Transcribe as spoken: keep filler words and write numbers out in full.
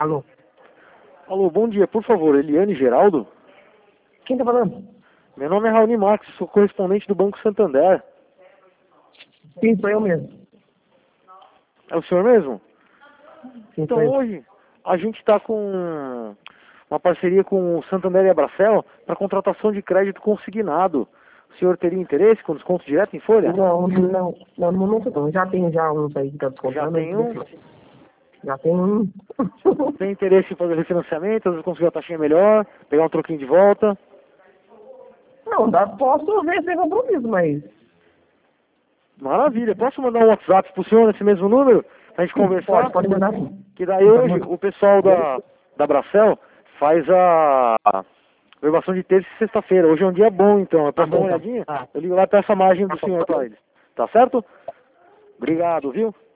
Alô? Alô, bom dia. Por favor, Eliane Geraldo? Quem tá falando? Meu nome é Raoni Marques, sou correspondente do Banco Santander. Sim, sou eu mesmo. É o senhor mesmo? Sim, Então sou eu. hoje a gente está com uma parceria com o Santander e a Bracel para contratação de crédito consignado. O senhor teria interesse com desconto direto em folha? Não, não, não, no momento não. Já tem já uns aí que tá Já descontando. tem um? Já tem um. Tem interesse em fazer refinanciamento, às vezes conseguir uma taxinha melhor, pegar um troquinho de volta? Não, dá, posso ver sem compromisso, mas... Maravilha. Posso mandar um WhatsApp pro senhor nesse mesmo número? Pra gente conversar? Pode, pode mandar sim. Que daí Pode hoje mandar. o pessoal da, da Bracel faz a gravação de terça e sexta-feira. Hoje é um dia bom, então. Eu Tá posso dar bom, uma então. olhadinha? Tá. Eu ligo lá e peço a margem Tá do bom. senhor pra eles. Tá certo? Obrigado, viu?